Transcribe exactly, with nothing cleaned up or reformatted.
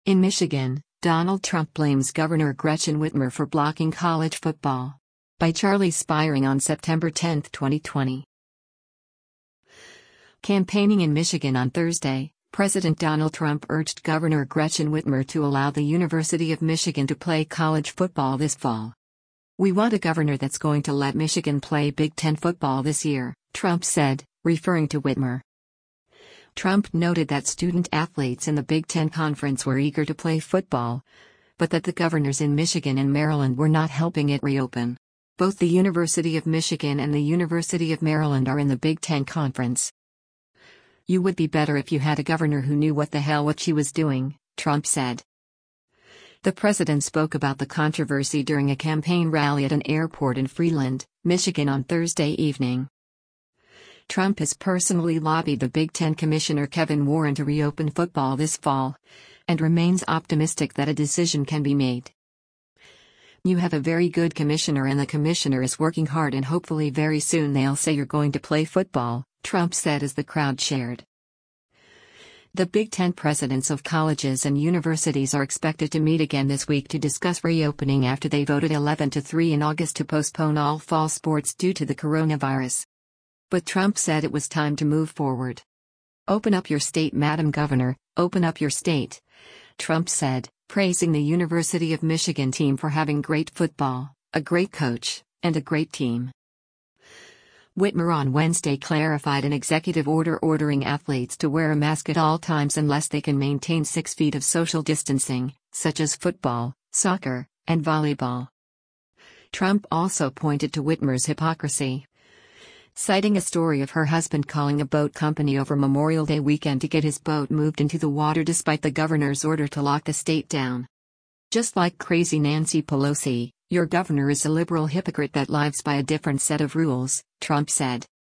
In Michigan, Donald Trump blames Governor Gretchen Whitmer for blocking college football. By Charlie Spiring on September tenth, twenty twenty. Campaigning in Michigan on Thursday, President Donald Trump urged Governor Gretchen Whitmer to allow the University of Michigan to play college football this fall. "We want a governor that's going to let Michigan play Big Ten football this year," Trump said, referring to Whitmer. Trump noted that student athletes in the Big Ten Conference were eager to play football, but that the governors in Michigan and Maryland were not helping it reopen. Both the University of Michigan and the University of Maryland are in the Big Ten Conference. "You would be better if you had a governor who knew what the hell what she was doing," Trump said. The president spoke about the controversy during a campaign rally at an airport in Freeland, Michigan on Thursday evening. Trump has personally lobbied the Big Ten Commissioner Kevin Warren to reopen football this fall, and remains optimistic that a decision can be made. "You have a very good commissioner and the commissioner is working hard and hopefully very soon they'll say you're going to play football," Trump said as the crowd cheered. The Big Ten presidents of colleges and universities are expected to meet again this week to discuss reopening after they voted eleven to three in August to postpone all fall sports due to the coronavirus. But Trump said it was time to move forward. "Open up your state, Madam Governor, open up your state," Trump said, praising the University of Michigan team for having great football, a great coach, and a great team. Whitmer on Wednesday clarified an executive order ordering athletes to wear a mask at all times unless they can maintain six feet of social distancing, such as football, soccer, and volleyball. Trump also pointed to Whitmer's hypocrisy, citing a story of her husband calling a boat company over Memorial Day weekend to get his boat moved into the water despite the governor's order to lock the state down. "Just like crazy Nancy Pelosi, your governor is a liberal hypocrite that lives by a different set of rules," Trump said.